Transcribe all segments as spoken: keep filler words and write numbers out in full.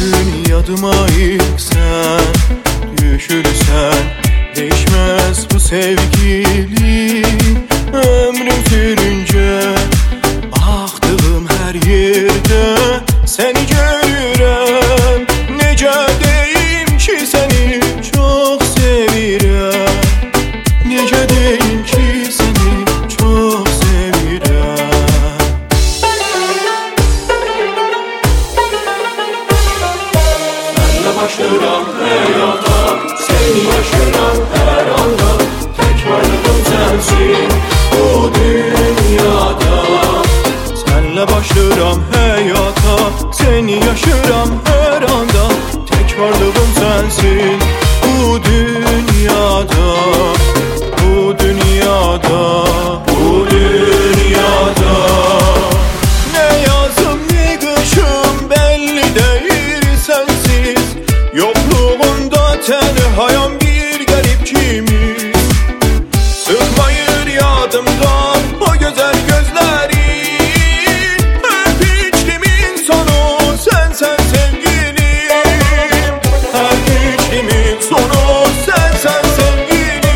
gün yadıma ilk sen düşürsen, değişmez bu sevgili. Ömrüm sürünce baktığım her yerde seni görürəm. Necə deyim ki seni çok sevirəm, necə deyim ki seni çok sevirəm. Senle başlıram hayata, seni yaşıram her anda. Tek varlığım sensin bu dünyada. Senle başlıram hayata, seni yaşıram her anda. Tek varlığım sensin bu dünyada, bu dünyada, bu dünyada. Ne yazım ne kışım belli değil sensiz. Yokluğunda tenhayam bir garip kimiz. Sıkmayır yadımdan o güzel gözleri. Hep içtimin sonu sen sen sevgilim. Hep içtimin sonu sen sen sevgilim.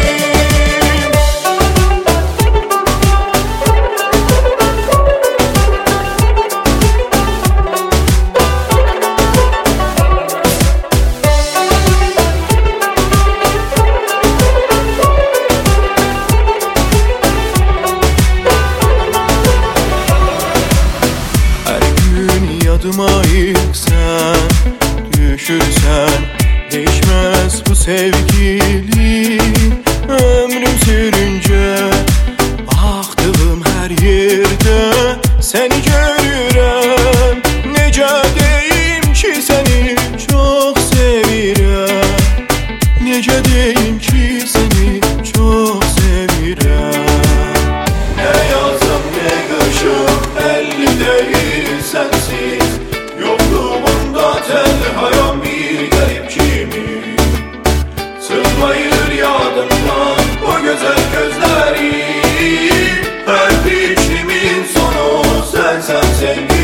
Yadıma ilk sen düşürsen, değişmez bu sevgili. Ömrüm sürünce baktığım her yerde seni görürəm. Necə deyim ki seni çok sevirəm, necə deyim ki seni çok sevirəm. Ne yazım ne kışım belli değil sensiz. Yokluğumda tenhayam bir garip kimi. Sığmayır yadımdan o güzel gözleri. Her içtimin sonu sen sen sevgilim.